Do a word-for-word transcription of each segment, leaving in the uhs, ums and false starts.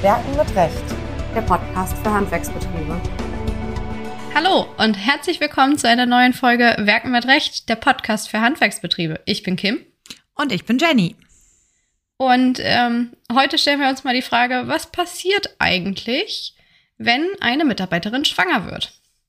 Werken mit Recht, der Podcast für Handwerksbetriebe. Hallo und herzlich willkommen zu einer neuen Folge Werken mit Recht, der Podcast für Handwerksbetriebe. Ich bin Kim. Und ich bin Jenny. Und ähm, heute stellen wir uns mal die Frage, was passiert eigentlich, wenn eine Mitarbeiterin schwanger wird?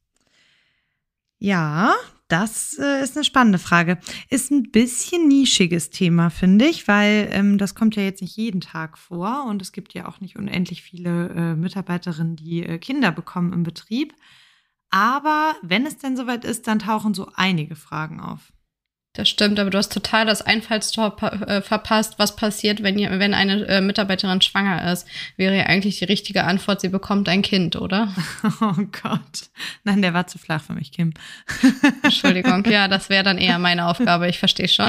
Ja, das äh, ist eine spannende Frage. Ist ein bisschen nischiges Thema, finde ich, weil ähm, das kommt ja jetzt nicht jeden Tag vor und es gibt ja auch nicht unendlich viele äh, Mitarbeiterinnen, die äh, Kinder bekommen im Betrieb. Aber wenn es denn soweit ist, dann tauchen so einige Fragen auf. Das stimmt, aber du hast total das Einfallstor äh, verpasst. Was passiert, wenn, ihr, wenn eine äh, Mitarbeiterin schwanger ist? Wäre ja eigentlich die richtige Antwort, sie bekommt ein Kind, oder? Oh Gott. Nein, der war zu flach für mich, Kim. Entschuldigung, ja, das wäre dann eher meine Aufgabe, ich verstehe schon.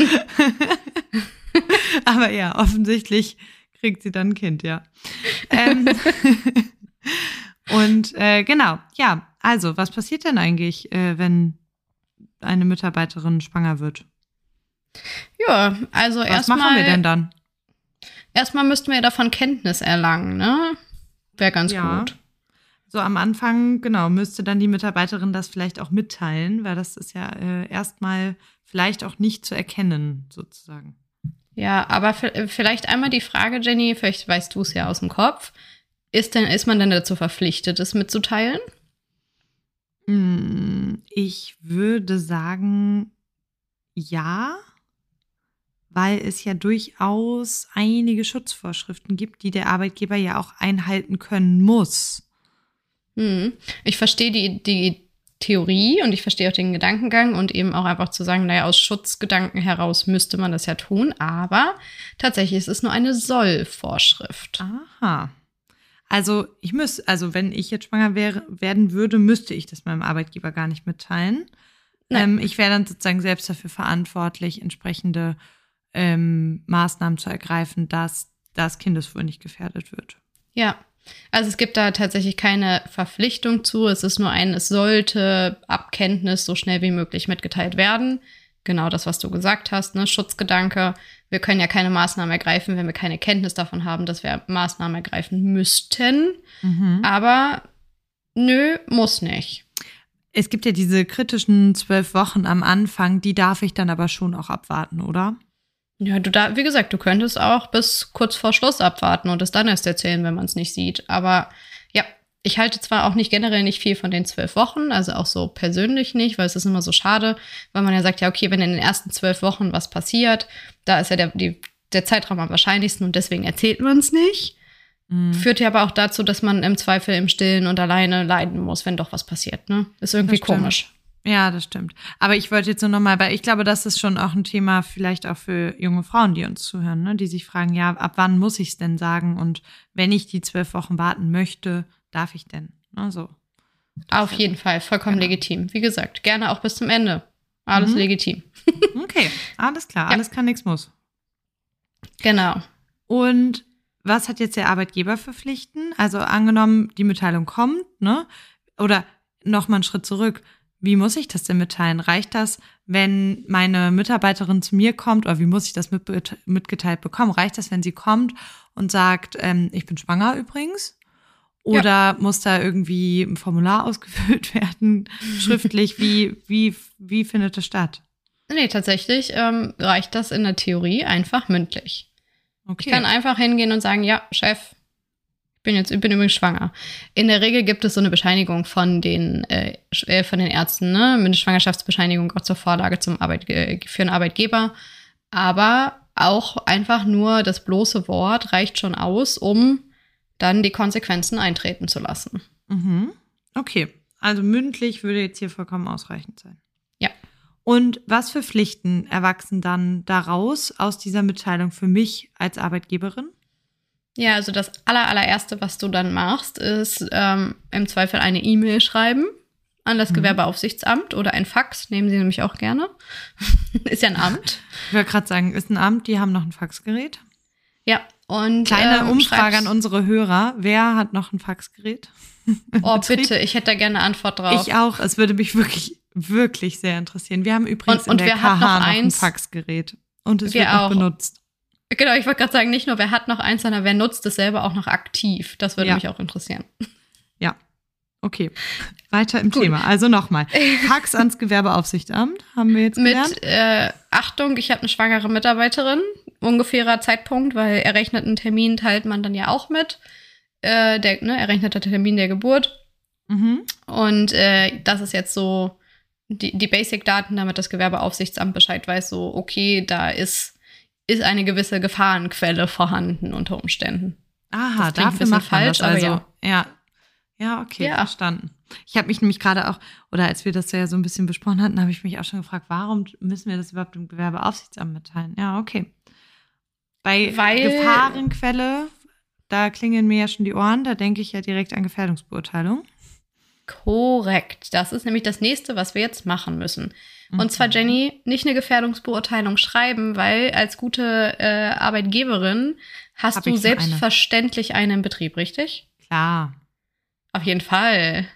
Aber ja, offensichtlich kriegt sie dann ein Kind, ja. ähm, und äh, genau, ja, also, was passiert denn eigentlich, äh, wenn eine Mitarbeiterin schwanger wird? Ja, also erstmal. Was machen wir denn dann? Erstmal müssten wir davon Kenntnis erlangen, ne? Wäre ganz ja. gut. So am Anfang, genau, müsste dann die Mitarbeiterin das vielleicht auch mitteilen, weil das ist ja äh, erstmal vielleicht auch nicht zu erkennen, sozusagen. Ja, aber f- vielleicht einmal die Frage, Jenny, vielleicht weißt du es ja aus dem Kopf. Ist denn, ist man denn dazu verpflichtet, es mitzuteilen? Ich würde sagen, ja, weil es ja durchaus einige Schutzvorschriften gibt, die der Arbeitgeber ja auch einhalten können muss. Hm. Ich verstehe die, die Theorie und ich verstehe auch den Gedankengang und eben auch einfach zu sagen, naja, aus Schutzgedanken heraus müsste man das ja tun, aber tatsächlich ist es nur eine Soll-Vorschrift. Aha. Also ich müsste, also wenn ich jetzt schwanger wäre, werden würde, müsste ich das meinem Arbeitgeber gar nicht mitteilen. Ähm, ich wäre dann sozusagen selbst dafür verantwortlich, entsprechende ähm, Maßnahmen zu ergreifen, dass das Kindeswohl nicht gefährdet wird. Ja, also es gibt da tatsächlich keine Verpflichtung zu. Es ist nur ein, es sollte ab Kenntnis so schnell wie möglich mitgeteilt werden. Genau das, was du gesagt hast, ne? Schutzgedanke. Wir können ja keine Maßnahmen ergreifen, wenn wir keine Kenntnis davon haben, dass wir Maßnahmen ergreifen müssten. Mhm. Aber nö, muss nicht. Es gibt ja diese kritischen zwölf Wochen am Anfang, die darf ich dann aber schon auch abwarten, oder? Ja, du da, wie gesagt, du könntest auch bis kurz vor Schluss abwarten und es dann erst erzählen, wenn man es nicht sieht. Aber ja, ich halte zwar auch nicht generell nicht viel von den zwölf Wochen, also auch so persönlich nicht, weil es ist immer so schade, weil man ja sagt, ja, okay, wenn in den ersten zwölf Wochen was passiert, da ist ja der, die, der Zeitraum am wahrscheinlichsten und deswegen erzählt man es nicht. Mhm. Führt ja aber auch dazu, dass man im Zweifel im Stillen und alleine leiden muss, wenn doch was passiert, ne? Ist irgendwie komisch. Ja, das stimmt. Aber ich wollte jetzt nur nochmal, weil ich glaube, das ist schon auch ein Thema vielleicht auch für junge Frauen, die uns zuhören, ne? Die sich fragen, ja, ab wann muss ich es denn sagen? Und wenn ich die zwölf Wochen warten möchte, darf ich denn? Ne, so. Auf jeden gut. Fall, vollkommen genau. legitim. Wie gesagt, gerne auch bis zum Ende. Alles mhm. legitim. Okay, alles klar. Ja. Alles kann, nichts muss. Genau. Und was hat jetzt der Arbeitgeber für Pflichten? Also angenommen, die Mitteilung kommt, ne? Oder noch mal einen Schritt zurück. Wie muss ich das denn mitteilen? Reicht das, wenn meine Mitarbeiterin zu mir kommt, oder wie muss ich das mit, mitgeteilt bekommen? Reicht das, wenn sie kommt und sagt, ähm, ich bin schwanger übrigens? Oder ja. muss da irgendwie ein Formular ausgefüllt werden, schriftlich? Wie, wie, wie findet das statt? Nee, tatsächlich ähm, reicht das in der Theorie einfach mündlich. Okay. Ich kann einfach hingehen und sagen, ja, Chef, ich bin jetzt, ich bin übrigens schwanger. In der Regel gibt es so eine Bescheinigung von den, äh, von den Ärzten, ne? Eine Schwangerschaftsbescheinigung auch zur Vorlage zum Arbeit, äh, für einen Arbeitgeber. Aber auch einfach nur das bloße Wort reicht schon aus, um dann die Konsequenzen eintreten zu lassen. Mhm. Okay, also mündlich würde jetzt hier vollkommen ausreichend sein. Ja. Und was für Pflichten erwachsen dann daraus, aus dieser Mitteilung für mich als Arbeitgeberin? Ja, also das aller, allererste, was du dann machst, ist ähm, im Zweifel eine E-Mail schreiben an das mhm. Gewerbeaufsichtsamt oder ein Fax, nehmen sie nämlich auch gerne. Ist ja ein Amt. Ich wollte gerade sagen, ist ein Amt, die haben noch ein Faxgerät. Ja, und kleine ähm, Umfrage an unsere Hörer. Wer hat noch ein Faxgerät? Oh, bitte, ich hätte da gerne eine Antwort drauf. Ich auch. Es würde mich wirklich, wirklich sehr interessieren. Wir haben übrigens und, und in der K H noch, noch ein Faxgerät. Und es wir wird noch auch. benutzt. Genau, ich wollte gerade sagen, nicht nur wer hat noch eins, sondern wer nutzt es selber auch noch aktiv. Das würde Ja. mich auch interessieren. Ja, okay. Weiter im Gut. Thema. Also nochmal. Fax ans Gewerbeaufsichtsamt haben wir jetzt gelernt. Mit äh, Achtung, ich habe eine schwangere Mitarbeiterin. Ungefährer Zeitpunkt, weil errechneten Termin teilt man dann ja auch mit. Äh, der ne, errechnete Termin der Geburt. Mhm. Und äh, das ist jetzt so die, die Basic-Daten, damit das Gewerbeaufsichtsamt Bescheid weiß, so okay, da ist ist eine gewisse Gefahrenquelle vorhanden unter Umständen. Aha, Das klingt ein dafür bisschen macht man falsch, das aber also. ja. Ja. Ja, okay, Ja. verstanden. Ich habe mich nämlich gerade auch, oder als wir das ja so ein bisschen besprochen hatten, habe ich mich auch schon gefragt, warum müssen wir das überhaupt dem Gewerbeaufsichtsamt mitteilen? Ja, okay. Bei Weil- Gefahrenquelle, da klingeln mir ja schon die Ohren, da denke ich ja direkt an Gefährdungsbeurteilung. Korrekt. Das ist nämlich das nächste, was wir jetzt machen müssen. Und Mhm. zwar, Jenny, nicht eine Gefährdungsbeurteilung schreiben, weil als gute äh, Arbeitgeberin hast Hab du ich schon eine. selbstverständlich eine im Betrieb, richtig? Klar. Auf jeden Fall.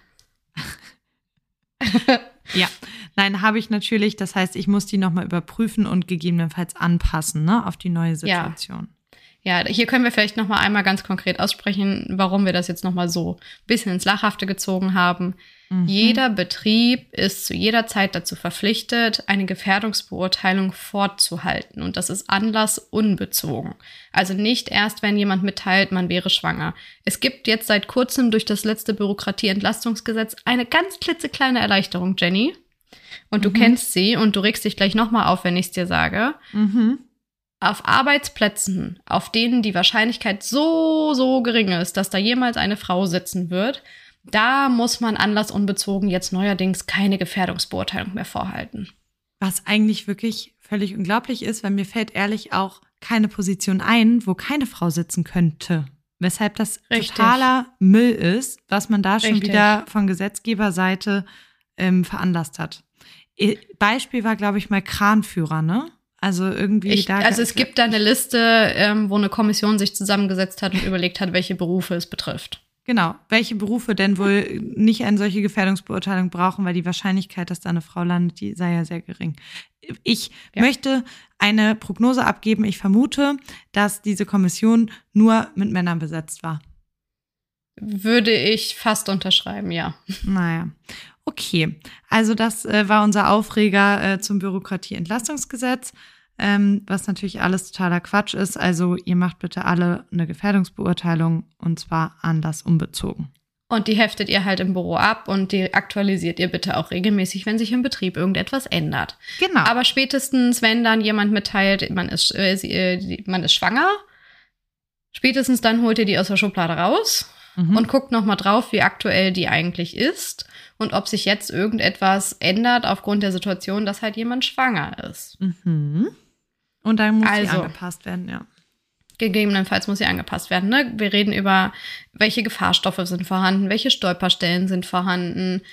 Ja, nein, habe ich natürlich. Das heißt, ich muss die nochmal überprüfen und gegebenenfalls anpassen, ne, auf die neue Situation. Ja, hier können wir vielleicht noch mal einmal ganz konkret aussprechen, warum wir das jetzt noch mal so ein bisschen ins Lachhafte gezogen haben. Mhm. Jeder Betrieb ist zu jeder Zeit dazu verpflichtet, eine Gefährdungsbeurteilung fortzuhalten. Und das ist anlassunbezogen. Also nicht erst, wenn jemand mitteilt, man wäre schwanger. Es gibt jetzt seit kurzem durch das letzte Bürokratieentlastungsgesetz eine ganz klitzekleine Erleichterung, Jenny. Und du Mhm. kennst sie und du regst dich gleich noch mal auf, wenn ich es dir sage. Mhm. Auf Arbeitsplätzen, auf denen die Wahrscheinlichkeit so, so gering ist, dass da jemals eine Frau sitzen wird, da muss man anlassunbezogen jetzt neuerdings keine Gefährdungsbeurteilung mehr vorhalten. Was eigentlich wirklich völlig unglaublich ist, weil mir fällt ehrlich auch keine Position ein, wo keine Frau sitzen könnte. Weshalb das Richtig. totaler Müll ist, was man da schon Richtig. wieder von Gesetzgeberseite ähm, veranlasst hat. E- Beispiel war, glaube ich, mal Kranführer, ne? Also irgendwie Ich, da. also es gibt da eine Liste, ähm, wo eine Kommission sich zusammengesetzt hat und überlegt hat, welche Berufe es betrifft. Genau, welche Berufe denn wohl nicht eine solche Gefährdungsbeurteilung brauchen, weil die Wahrscheinlichkeit, dass da eine Frau landet, die sei ja sehr gering. Ich Ja. möchte eine Prognose abgeben. Ich vermute, dass diese Kommission nur mit Männern besetzt war. Würde ich fast unterschreiben, ja. Naja, okay. Also das äh, war unser Aufreger äh, zum Bürokratieentlastungsgesetz, ähm, was natürlich alles totaler Quatsch ist. Also ihr macht bitte alle eine Gefährdungsbeurteilung und zwar anlassunbezogen. Und die heftet ihr halt im Büro ab und die aktualisiert ihr bitte auch regelmäßig, wenn sich im Betrieb irgendetwas ändert. Genau. Aber spätestens, wenn dann jemand mitteilt, man ist, äh, sie, äh, die- man ist schwanger, spätestens dann holt ihr die aus der Schublade raus Mhm. und guckt noch mal drauf, wie aktuell die eigentlich ist und ob sich jetzt irgendetwas ändert aufgrund der Situation, dass halt jemand schwanger ist. Mhm. Und dann muss sie Also. angepasst werden, ja. Gegebenenfalls muss sie angepasst werden. Ne? Wir reden über, welche Gefahrstoffe sind vorhanden, welche Stolperstellen sind vorhanden,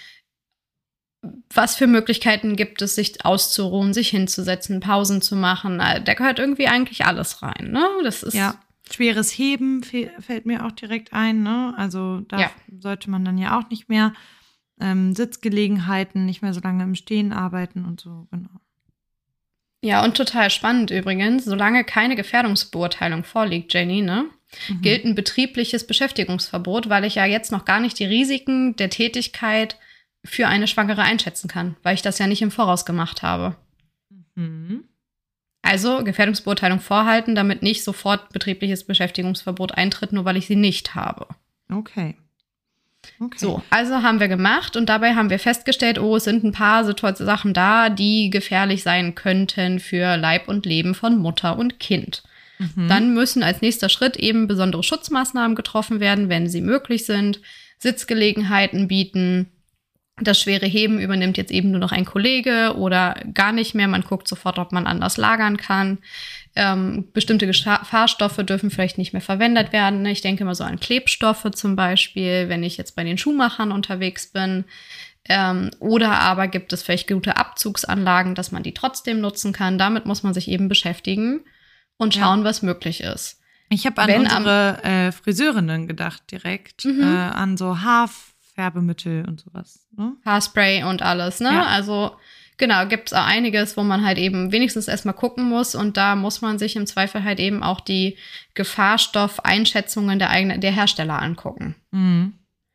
was für Möglichkeiten gibt es, sich auszuruhen, sich hinzusetzen, Pausen zu machen. Da gehört irgendwie eigentlich alles rein. Ne? Das ist Ja. Schweres Heben fe- fällt mir auch direkt ein, ne? Also da Ja. sollte man dann ja auch nicht mehr ähm, Sitzgelegenheiten, nicht mehr so lange im Stehen arbeiten und so, genau. Ja, und total spannend übrigens, solange keine Gefährdungsbeurteilung vorliegt, Jenny, ne, Mhm. gilt ein betriebliches Beschäftigungsverbot, weil ich ja jetzt noch gar nicht die Risiken der Tätigkeit für eine Schwangere einschätzen kann, weil ich das ja nicht im Voraus gemacht habe. Mhm. Also Gefährdungsbeurteilung vorhalten, damit nicht sofort betriebliches Beschäftigungsverbot eintritt, nur weil ich sie nicht habe. Okay. Okay. So, also haben wir gemacht und dabei haben wir festgestellt, oh, es sind ein paar Situa- Sachen da, die gefährlich sein könnten für Leib und Leben von Mutter und Kind. Mhm. Dann müssen als nächster Schritt eben besondere Schutzmaßnahmen getroffen werden, wenn sie möglich sind, Sitzgelegenheiten bieten. Das schwere Heben übernimmt jetzt eben nur noch ein Kollege oder gar nicht mehr. Man guckt sofort, ob man anders lagern kann. Ähm, bestimmte Gefahrstoffe dürfen vielleicht nicht mehr verwendet werden. Ich denke mal so an Klebstoffe zum Beispiel, wenn ich jetzt bei den Schuhmachern unterwegs bin. Ähm, oder aber gibt es vielleicht gute Abzugsanlagen, dass man die trotzdem nutzen kann. Damit muss man sich eben beschäftigen und schauen, Ja. was möglich ist. Ich habe an Wenn am- unsere äh, Friseurinnen gedacht direkt, Mhm. äh, an so Haarfärbemittel und sowas. Ne? Haarspray und alles, ne? Ja. Also Genau, gibt es auch einiges, wo man halt eben wenigstens erstmal gucken muss und da muss man sich im Zweifel halt eben auch die Gefahrstoffeinschätzungen der eigenen, der Hersteller angucken. Mhm.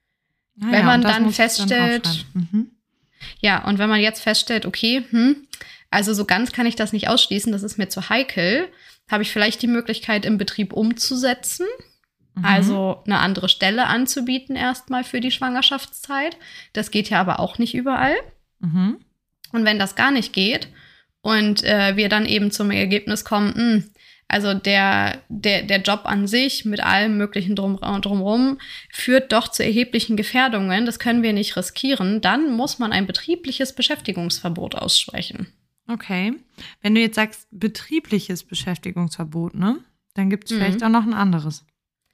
Ah, wenn ja, man und das dann muss ich feststellt, aufschreiben. Mhm. ja, und wenn man jetzt feststellt, okay, hm, also so ganz kann ich das nicht ausschließen, das ist mir zu heikel, habe ich vielleicht die Möglichkeit im Betrieb umzusetzen, Mhm. also eine andere Stelle anzubieten erstmal für die Schwangerschaftszeit. Das geht ja aber auch nicht überall. Mhm. Und wenn das gar nicht geht und äh, wir dann eben zum Ergebnis kommen, mh, also der, der, der Job an sich mit allem möglichen drum, drumherum führt doch zu erheblichen Gefährdungen, das können wir nicht riskieren, dann muss man ein betriebliches Beschäftigungsverbot aussprechen. Okay. Wenn du jetzt sagst, betriebliches Beschäftigungsverbot, ne? Dann gibt es Mhm. vielleicht auch noch ein anderes.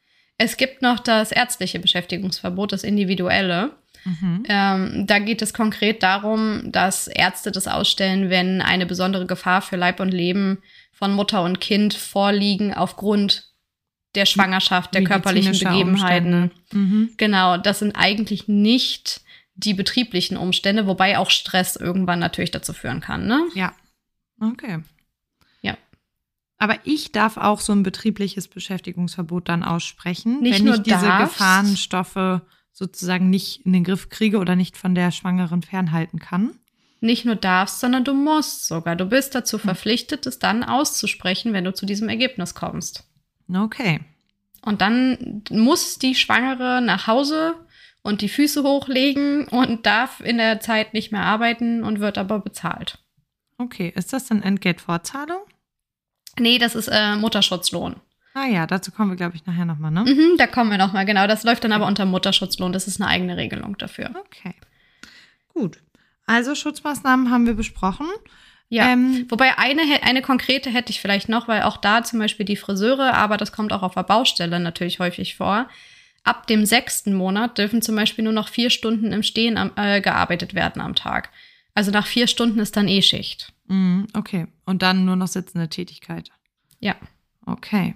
Es gibt noch das ärztliche Beschäftigungsverbot, das individuelle. Mhm. Ähm, da geht es konkret darum, dass Ärzte das ausstellen, wenn eine besondere Gefahr für Leib und Leben von Mutter und Kind vorliegen aufgrund der Schwangerschaft, der körperlichen Medizinische Begebenheiten. Umstände. Mhm. Genau, das sind eigentlich nicht die betrieblichen Umstände, wobei auch Stress irgendwann natürlich dazu führen kann, ne? Ja. Okay. Ja. Aber ich darf auch so ein betriebliches Beschäftigungsverbot dann aussprechen, Nicht wenn nur ich diese darfst. Gefahrenstoffe sozusagen nicht in den Griff kriege oder nicht von der Schwangeren fernhalten kann. Nicht nur darfst, sondern du musst sogar. Du bist dazu verpflichtet, es dann auszusprechen, wenn du zu diesem Ergebnis kommst. Okay. Und dann muss die Schwangere nach Hause und die Füße hochlegen und darf in der Zeit nicht mehr arbeiten und wird aber bezahlt. Okay. Ist das dann Entgeltfortzahlung? Nee, das ist äh, Mutterschutzlohn. Ah ja, dazu kommen wir, glaube ich, nachher nochmal, ne? Mhm, da kommen wir nochmal, genau. Das läuft dann aber unter Mutterschutzlohn. Das ist eine eigene Regelung dafür. Okay. Gut. Also Schutzmaßnahmen haben wir besprochen. Ja, Ähm, wobei eine, eine konkrete hätte ich vielleicht noch, weil auch da zum Beispiel die Friseure, aber das kommt auch auf der Baustelle natürlich häufig vor. Ab dem sechsten Monat dürfen zum Beispiel nur noch vier Stunden im Stehen am, äh, gearbeitet werden am Tag. Also nach vier Stunden ist dann eh Schicht. mh, okay. Und dann nur noch sitzende Tätigkeit. Ja. Okay.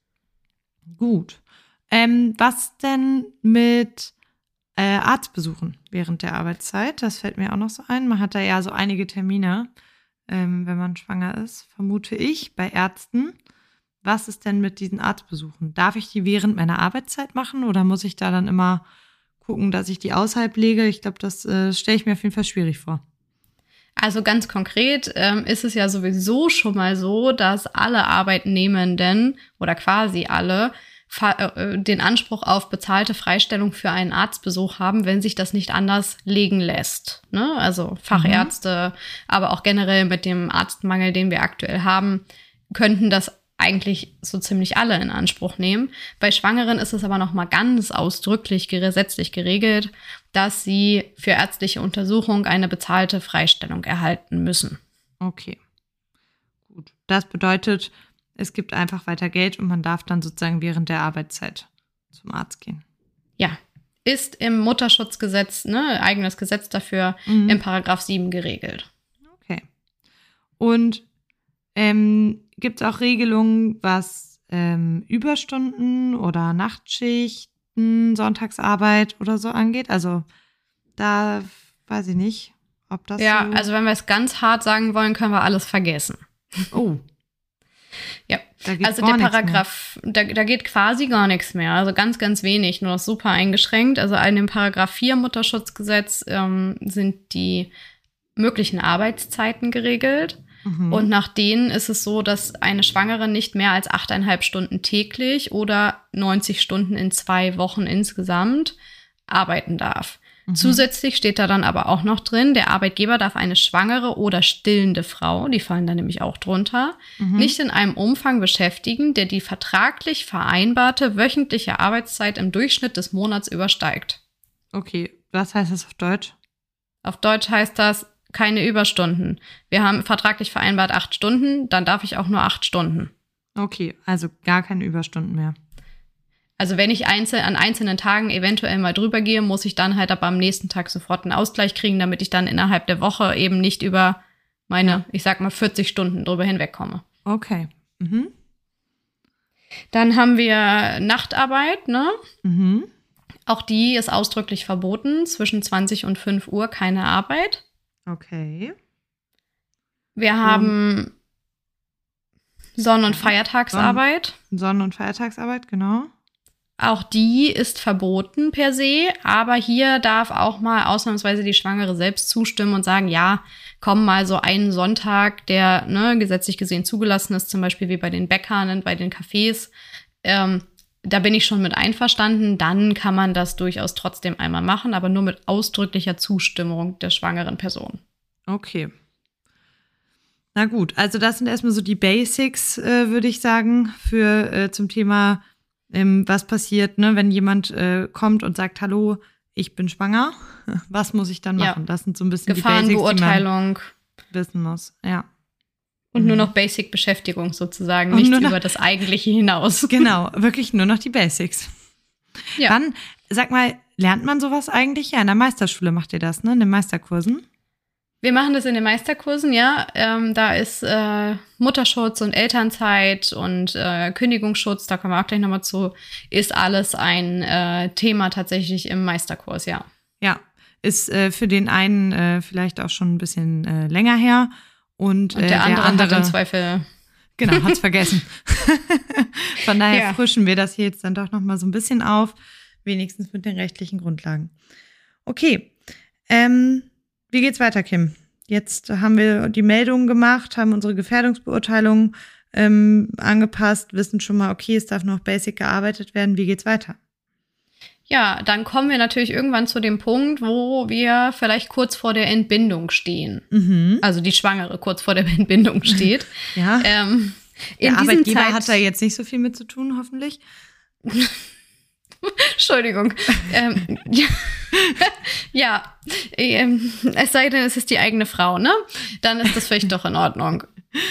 Gut. Ähm, was denn mit äh, Arztbesuchen während der Arbeitszeit? Das fällt mir auch noch so ein. Man hat da ja so einige Termine, ähm, wenn man schwanger ist, vermute ich, bei Ärzten. Was ist denn mit diesen Arztbesuchen? Darf ich die während meiner Arbeitszeit machen oder muss ich da dann immer gucken, dass ich die außerhalb lege? Ich glaube, das äh, stelle ich mir auf jeden Fall schwierig vor. Also ganz konkret ähm, ist es ja sowieso schon mal so, dass alle Arbeitnehmenden oder quasi alle fa- äh, den Anspruch auf bezahlte Freistellung für einen Arztbesuch haben, wenn sich das nicht anders legen lässt. Ne? Also Fachärzte, mhm. aber auch generell mit dem Arztmangel, den wir aktuell haben, könnten das eigentlich so ziemlich alle in Anspruch nehmen. Bei Schwangeren ist es aber noch mal ganz ausdrücklich gesetzlich geregelt, dass sie für ärztliche Untersuchung eine bezahlte Freistellung erhalten müssen. Okay, gut. Das bedeutet, es gibt einfach weiter Geld und man darf dann sozusagen während der Arbeitszeit zum Arzt gehen. Ja, ist im Mutterschutzgesetz, ne, eigenes Gesetz dafür, Mhm. im Paragraph sieben geregelt. Okay. Und ähm, gibt es auch Regelungen, was ähm, Überstunden oder Nachtschichten, Sonntagsarbeit oder so angeht? Also da weiß ich nicht, ob das Ja, so... also wenn wir es ganz hart sagen wollen, können wir alles vergessen. Oh. Ja, Da geht also gar der nichts Paragraph, da, da geht quasi gar nichts mehr. Also ganz, ganz wenig, nur noch super eingeschränkt. Also in dem Paragraph vier Mutterschutzgesetz ähm, sind die möglichen Arbeitszeiten geregelt. Mhm. Und nach denen ist es so, dass eine Schwangere nicht mehr als achteinhalb Stunden täglich oder neunzig Stunden in zwei Wochen insgesamt arbeiten darf. Mhm. Zusätzlich steht da dann aber auch noch drin, der Arbeitgeber darf eine schwangere oder stillende Frau, die fallen da nämlich auch drunter, Mhm. nicht in einem Umfang beschäftigen, der die vertraglich vereinbarte wöchentliche Arbeitszeit im Durchschnitt des Monats übersteigt. Okay, was heißt das auf Deutsch? Auf Deutsch heißt das keine Überstunden. Wir haben vertraglich vereinbart acht Stunden, dann darf ich auch nur acht Stunden. Okay, also gar keine Überstunden mehr. Also wenn ich einzel an einzelnen Tagen eventuell mal drüber gehe, muss ich dann halt aber am nächsten Tag sofort einen Ausgleich kriegen, damit ich dann innerhalb der Woche eben nicht über meine, ich sag mal, vierzig Stunden drüber hinwegkomme. Okay. Mhm. Dann haben wir Nachtarbeit, ne? Mhm. Auch die ist ausdrücklich verboten. Zwischen zwanzig und fünf Uhr keine Arbeit. Okay. Wir haben Sonn- und Feiertagsarbeit. Sonn- und Feiertagsarbeit, genau. Auch die ist verboten per se, aber hier darf auch mal ausnahmsweise die Schwangere selbst zustimmen und sagen, ja, komm mal so einen Sonntag, der ne, gesetzlich gesehen zugelassen ist, zum Beispiel wie bei den Bäckern und bei den Cafés, ähm, da bin ich schon mit einverstanden, dann kann man das durchaus trotzdem einmal machen, aber nur mit ausdrücklicher Zustimmung der schwangeren Person. Okay. Na gut, also das sind erstmal so die Basics, äh, würde ich sagen, für äh, zum Thema Ähm, was passiert, ne, wenn jemand äh, kommt und sagt, hallo, ich bin schwanger, was muss ich dann machen? Ja. Das sind so ein bisschen Gefahrenbeurteilung. die Basics, die man wissen muss. Ja. Und mhm. nur noch Basic-Beschäftigung sozusagen, Und nicht nur noch, über das Eigentliche hinaus. Genau, wirklich nur noch die Basics. Ja. Dann, sag mal, lernt man sowas eigentlich? Ja, in der Meisterschule macht ihr das, ne, in den Meisterkursen? Wir machen das in den Meisterkursen, ja. Ähm, da ist äh, Mutterschutz und Elternzeit und äh, Kündigungsschutz, da kommen wir auch gleich nochmal zu, ist alles ein äh, Thema tatsächlich im Meisterkurs, ja. Ja, ist äh, für den einen äh, vielleicht auch schon ein bisschen äh, länger her. Und, Und äh, der, andere der andere hat im Zweifel. Genau, hat's vergessen. Von daher Ja. frischen wir das hier jetzt dann doch nochmal so ein bisschen auf, wenigstens mit den rechtlichen Grundlagen. Okay, ähm, wie geht's weiter, Kim? Jetzt haben wir die Meldungen gemacht, haben unsere Gefährdungsbeurteilung ähm, angepasst, wissen schon mal, okay, es darf noch basic gearbeitet werden. Wie geht's weiter? Ja, dann kommen wir natürlich irgendwann zu dem Punkt, wo wir vielleicht kurz vor der Entbindung stehen. Mhm. Also die Schwangere kurz vor der Entbindung steht. Ja, Ähm, in der diesem Arbeitgeber Zeit- hat da jetzt nicht so viel mit zu tun, hoffentlich. Entschuldigung. ähm, ja, ja ähm, es sei denn, es ist die eigene Frau, ne? Dann ist das vielleicht doch in Ordnung.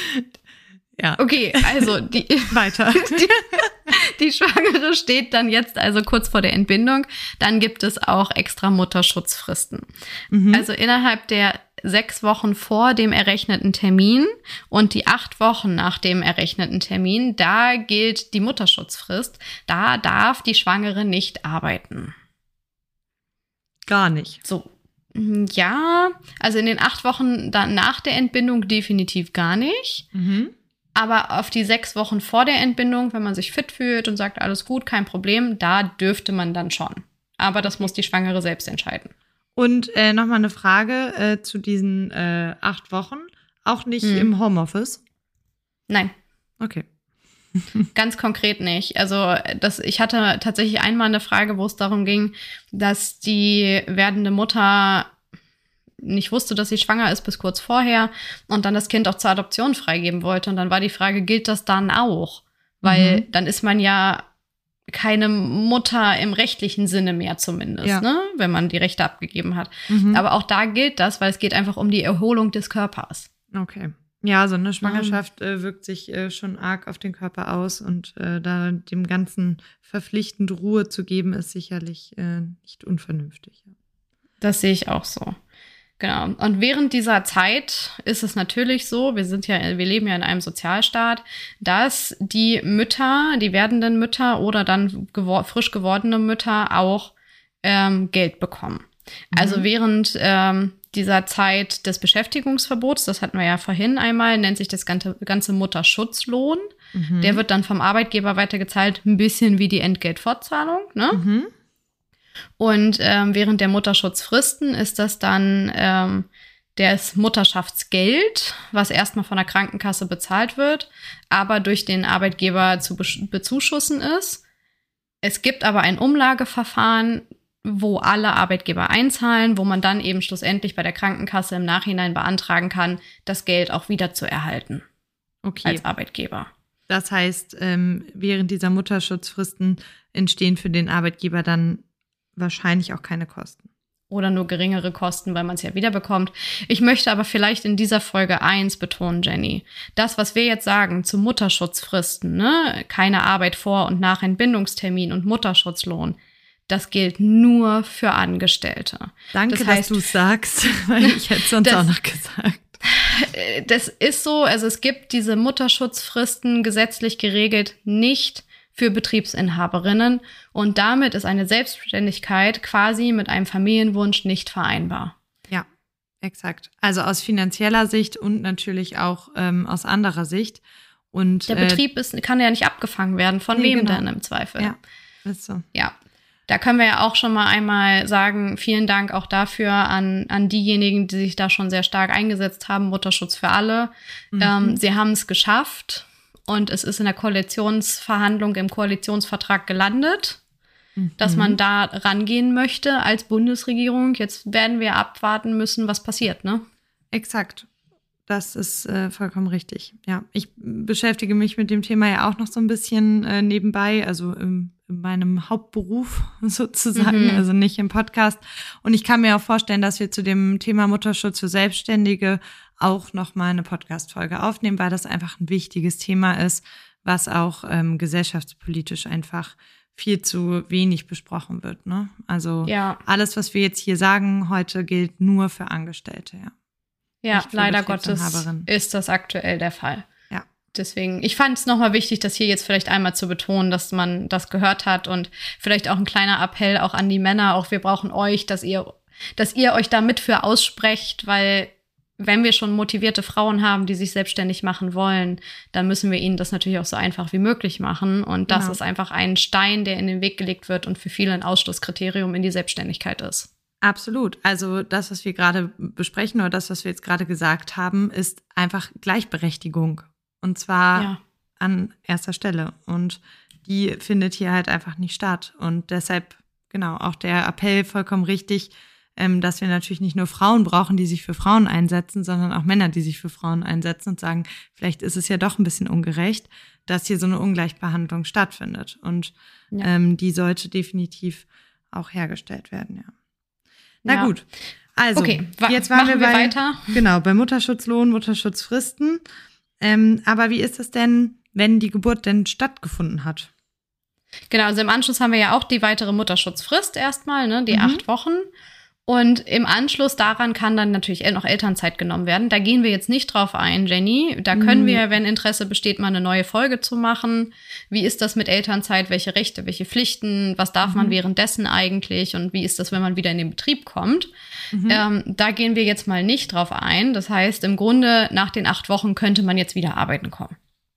Ja, Okay, also die, weiter. die, die Schwangere steht dann jetzt also kurz vor der Entbindung. Dann gibt es auch extra Mutterschutzfristen. Mhm. Also innerhalb der sechs Wochen vor dem errechneten Termin und die acht Wochen nach dem errechneten Termin, da gilt die Mutterschutzfrist. Da darf die Schwangere nicht arbeiten. Gar nicht. So, ja, also in den acht Wochen dann nach der Entbindung definitiv gar nicht. Mhm. Aber auf die sechs Wochen vor der Entbindung, wenn man sich fit fühlt und sagt, alles gut, kein Problem, da dürfte man dann schon. Aber das muss die Schwangere selbst entscheiden. Und äh, nochmal eine Frage äh, zu diesen äh, acht Wochen. Auch nicht Hm. im Homeoffice? Nein, Okay. ganz konkret nicht. Also das, ich hatte tatsächlich einmal eine Frage, wo es darum ging, dass die werdende Mutter nicht wusste, dass sie schwanger ist bis kurz vorher und dann das Kind auch zur Adoption freigeben wollte. Und dann war die Frage, gilt das dann auch? Weil Mhm. dann ist man ja keine Mutter im rechtlichen Sinne mehr zumindest, Ja. ne? Wenn man die Rechte abgegeben hat. Mhm. Aber auch da gilt das, weil es geht einfach um die Erholung des Körpers. Okay. Ja, so eine Schwangerschaft äh, wirkt sich äh, schon arg auf den Körper aus und äh, da dem Ganzen verpflichtend Ruhe zu geben, ist sicherlich äh, nicht unvernünftig. Das sehe ich auch so. Genau. Und während dieser Zeit ist es natürlich so, wir sind ja, wir leben ja in einem Sozialstaat, dass die Mütter, die werdenden Mütter oder dann gewor- frisch gewordene Mütter auch ähm, Geld bekommen. Also während ähm, dieser Zeit des Beschäftigungsverbots, das hatten wir ja vorhin einmal, nennt sich das ganze, ganze Mutterschutzlohn. Mhm. Der wird dann vom Arbeitgeber weitergezahlt, ein bisschen wie die Entgeltfortzahlung, ne? Mhm. Und ähm, während der Mutterschutzfristen ist das dann ähm, das Mutterschaftsgeld, was erstmal von der Krankenkasse bezahlt wird, aber durch den Arbeitgeber zu besch- bezuschussen ist. Es gibt aber ein Umlageverfahren, wo alle Arbeitgeber einzahlen, wo man dann eben schlussendlich bei der Krankenkasse im Nachhinein beantragen kann, das Geld auch wieder zu erhalten Okay. als Arbeitgeber. Das heißt, ähm, während dieser Mutterschutzfristen entstehen für den Arbeitgeber dann wahrscheinlich auch keine Kosten. Oder nur geringere Kosten, weil man es ja wiederbekommt. Ich möchte aber vielleicht in dieser Folge eins betonen, Jenny. Das, was wir jetzt sagen zu Mutterschutzfristen, ne, keine Arbeit vor und nach Entbindungstermin und Mutterschutzlohn, das gilt nur für Angestellte. Danke, Das heißt- dass du es sagst, weil ich hätte es sonst Das- auch noch gesagt. Äh, Das ist so, also es gibt diese Mutterschutzfristen gesetzlich geregelt nicht für Betriebsinhaberinnen und damit ist eine Selbstständigkeit quasi mit einem Familienwunsch nicht vereinbar. Ja. Exakt. Also aus finanzieller Sicht und natürlich auch ähm, aus anderer Sicht. Und der Betrieb ist, kann ja nicht abgefangen werden. Von nee, wem genau. denn im Zweifel? Ja, ist so. Ja. Da können wir ja auch schon mal einmal sagen, vielen Dank auch dafür an, an diejenigen, die sich da schon sehr stark eingesetzt haben, Mutterschutz für alle. Mhm. Ähm, sie haben es geschafft und es ist in der Koalitionsverhandlung im Koalitionsvertrag gelandet, mhm. dass man da rangehen möchte als Bundesregierung. Jetzt werden wir abwarten müssen, was passiert, ne? Exakt. Das ist äh, vollkommen richtig. Ja, ich beschäftige mich mit dem Thema ja auch noch so ein bisschen äh, nebenbei, also im, in meinem Hauptberuf sozusagen, mhm. also nicht im Podcast. Und ich kann mir auch vorstellen, dass wir zu dem Thema Mutterschutz für Selbstständige auch noch mal eine Podcast-Folge aufnehmen, weil das einfach ein wichtiges Thema ist, was auch ähm, gesellschaftspolitisch einfach viel zu wenig besprochen wird. Ne? Also ja. alles, was wir jetzt hier sagen heute, gilt nur für Angestellte, ja. Ja, leider Gottes ist das aktuell der Fall. Ja. Deswegen, ich fand es nochmal wichtig, das hier jetzt vielleicht einmal zu betonen, dass man das gehört hat und vielleicht auch ein kleiner Appell auch an die Männer, auch wir brauchen euch, dass ihr, dass ihr euch da mit für aussprecht, weil wenn wir schon motivierte Frauen haben, die sich selbstständig machen wollen, dann müssen wir ihnen das natürlich auch so einfach wie möglich machen und das genau. ist einfach ein Stein, der in den Weg gelegt wird und für viele ein Ausschlusskriterium in die Selbstständigkeit ist. Absolut. Also das, was wir gerade besprechen oder das, was wir jetzt gerade gesagt haben, ist einfach Gleichberechtigung. Und zwar ja. an erster Stelle. Und die findet hier halt einfach nicht statt. Und deshalb, genau, auch der Appell vollkommen richtig, ähm, dass wir natürlich nicht nur Frauen brauchen, die sich für Frauen einsetzen, sondern auch Männer, die sich für Frauen einsetzen und sagen, vielleicht ist es ja doch ein bisschen ungerecht, dass hier so eine Ungleichbehandlung stattfindet. Und ja. ähm, die sollte definitiv auch hergestellt werden, ja. Na ja. gut, also okay, wa- jetzt waren wir, wir bei, weiter. Genau, bei Mutterschutzlohn, Mutterschutzfristen. Ähm, aber wie ist es denn, wenn die Geburt denn stattgefunden hat? Genau, also im Anschluss haben wir ja auch die weitere Mutterschutzfrist erstmal, ne, die mhm. acht Wochen. Und im Anschluss daran kann dann natürlich noch Elternzeit genommen werden. Da gehen wir jetzt nicht drauf ein, Jenny. Da können mhm. wir, wenn Interesse besteht, mal eine neue Folge zu machen. Wie ist das mit Elternzeit? Welche Rechte, welche Pflichten? Was darf mhm. man währenddessen eigentlich? Und wie ist das, wenn man wieder in den Betrieb kommt? Mhm. Ähm, da gehen wir jetzt mal nicht drauf ein. Das heißt, im Grunde nach den acht Wochen könnte man jetzt wieder arbeiten kommen.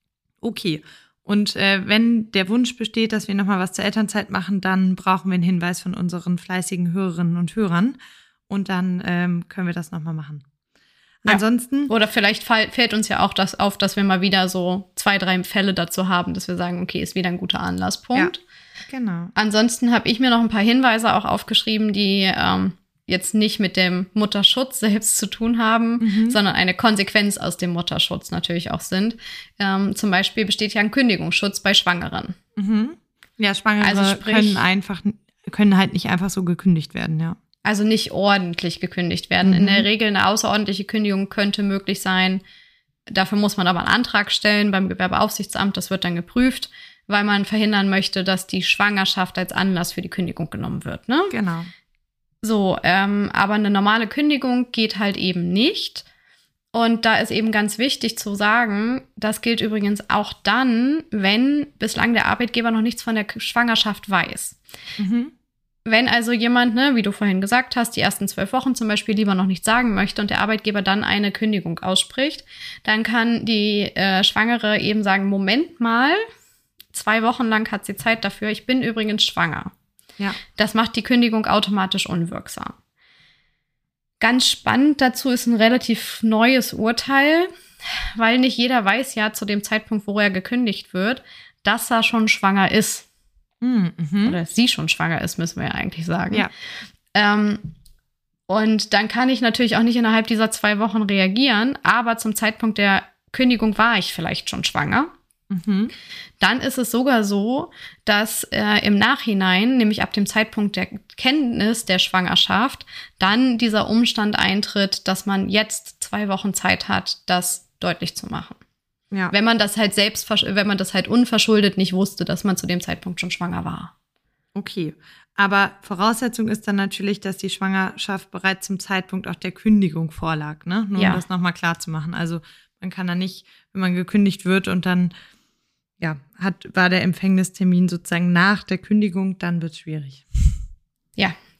Okay. Und äh, wenn der Wunsch besteht, dass wir nochmal was zur Elternzeit machen, dann brauchen wir einen Hinweis von unseren fleißigen Hörerinnen und Hörern. Und dann ähm, können wir das nochmal machen. Ja. Ansonsten. Oder vielleicht fall, fällt uns ja auch das auf, dass wir mal wieder so zwei, drei Fälle dazu haben, dass wir sagen, okay, ist wieder ein guter Anlasspunkt. Ja, genau. Ansonsten habe ich mir noch ein paar Hinweise auch aufgeschrieben, die ähm, jetzt nicht mit dem Mutterschutz selbst zu tun haben, mhm. sondern eine Konsequenz aus dem Mutterschutz natürlich auch sind. Ähm, zum Beispiel besteht ja ein Kündigungsschutz bei Schwangeren. Mhm. Ja, Schwangere also sprich, können einfach, können halt nicht einfach so gekündigt werden, ja. Also nicht ordentlich gekündigt werden. Mhm. In der Regel eine außerordentliche Kündigung könnte möglich sein. Dafür muss man aber einen Antrag stellen beim Gewerbeaufsichtsamt. Das wird dann geprüft, weil man verhindern möchte, dass die Schwangerschaft als Anlass für die Kündigung genommen wird, ne? Genau. So, ähm, aber eine normale Kündigung geht halt eben nicht. Und da ist eben ganz wichtig zu sagen, das gilt übrigens auch dann, wenn bislang der Arbeitgeber noch nichts von der Schwangerschaft weiß. Mhm. Wenn also jemand, ne, wie du vorhin gesagt hast, die ersten zwölf Wochen zum Beispiel lieber noch nichts sagen möchte und der Arbeitgeber dann eine Kündigung ausspricht, dann kann die äh, Schwangere eben sagen, Moment mal, zwei Wochen lang hat sie Zeit dafür, ich bin übrigens schwanger. Ja. Das macht die Kündigung automatisch unwirksam. Ganz spannend dazu ist ein relativ neues Urteil, weil nicht jeder weiß ja zu dem Zeitpunkt, wo er gekündigt wird, dass er schon schwanger ist. Mhm. Oder sie schon schwanger ist, müssen wir ja eigentlich sagen. Ja. Ähm, und dann kann ich natürlich auch nicht innerhalb dieser zwei Wochen reagieren, aber zum Zeitpunkt der Kündigung war ich vielleicht schon schwanger. Mhm. Dann ist es sogar so, dass äh, im Nachhinein, nämlich ab dem Zeitpunkt der Kenntnis der Schwangerschaft, dann dieser Umstand eintritt, dass man jetzt zwei Wochen Zeit hat, das deutlich zu machen. Ja. Wenn man das halt selbst, wenn man das halt unverschuldet nicht wusste, dass man zu dem Zeitpunkt schon schwanger war. Okay, aber Voraussetzung ist dann natürlich, dass die Schwangerschaft bereits zum Zeitpunkt auch der Kündigung vorlag, ne? Nur ja. um das nochmal klar zu machen. Also man kann da nicht, wenn man gekündigt wird und dann ja, hat, war der Empfängnistermin sozusagen nach der Kündigung, dann wird es schwierig. Ja,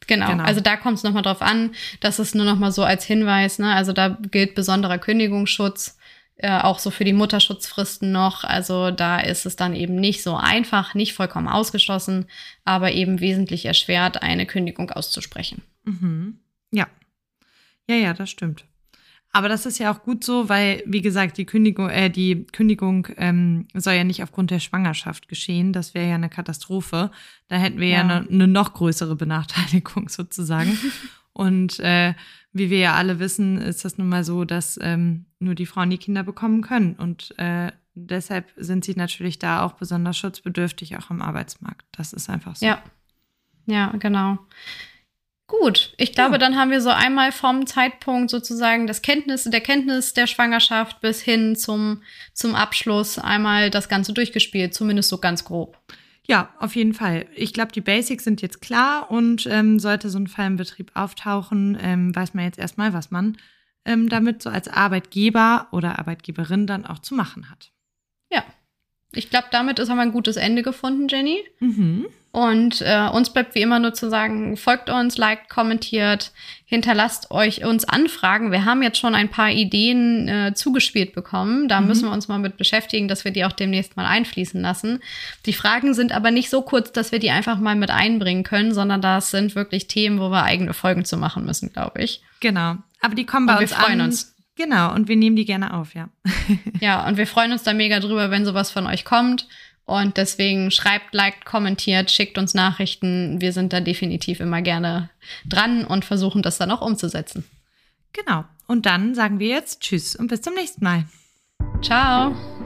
Genau. genau. Also da kommt es nochmal drauf an. Das ist nur nochmal so als Hinweis. Ne? Also da gilt besonderer Kündigungsschutz, äh, auch so für die Mutterschutzfristen noch. Also da ist es dann eben nicht so einfach, nicht vollkommen ausgeschlossen, aber eben wesentlich erschwert, eine Kündigung auszusprechen. Mhm. Ja. Ja, ja, das stimmt. Aber das ist ja auch gut so, weil, wie gesagt, die Kündigung, äh, die Kündigung ähm, soll ja nicht aufgrund der Schwangerschaft geschehen. Das wäre ja eine Katastrophe. Da hätten wir ja, ja eine, eine noch größere Benachteiligung sozusagen. Und äh, wie wir ja alle wissen, ist das nun mal so, dass ähm, nur die Frauen die Kinder bekommen können. Und äh, deshalb sind sie natürlich da auch besonders schutzbedürftig, auch am Arbeitsmarkt. Das ist einfach so. Ja, ja, genau. Gut, ich glaube, ja. Dann haben wir so einmal vom Zeitpunkt sozusagen das Kenntnis, der Kenntnis der Schwangerschaft bis hin zum, zum Abschluss einmal das Ganze durchgespielt, zumindest so ganz grob. Ja, auf jeden Fall. Ich glaube, die Basics sind jetzt klar und ähm, sollte so ein Fall im Betrieb auftauchen, ähm, weiß man jetzt erstmal, was man ähm, damit so als Arbeitgeber oder Arbeitgeberin dann auch zu machen hat. Ja, ich glaube, damit ist, haben wir ein gutes Ende gefunden, Jenny. Mhm. Und äh, uns bleibt wie immer nur zu sagen, folgt uns, liked, kommentiert, hinterlasst euch uns Anfragen. Wir haben jetzt schon ein paar Ideen äh, zugespielt bekommen. Da mhm. müssen wir uns mal mit beschäftigen, dass wir die auch demnächst mal einfließen lassen. Die Fragen sind aber nicht so kurz, dass wir die einfach mal mit einbringen können, sondern das sind wirklich Themen, wo wir eigene Folgen zu machen müssen, glaube ich. Genau, aber die kommen bei und uns wir freuen an. uns. Genau, und wir nehmen die gerne auf, ja. Ja, und wir freuen uns da mega drüber, wenn sowas von euch kommt. Und deswegen schreibt, liked, kommentiert, schickt uns Nachrichten. Wir sind da definitiv immer gerne dran und versuchen das dann auch umzusetzen. Genau. Und dann sagen wir jetzt Tschüss und bis zum nächsten Mal. Ciao.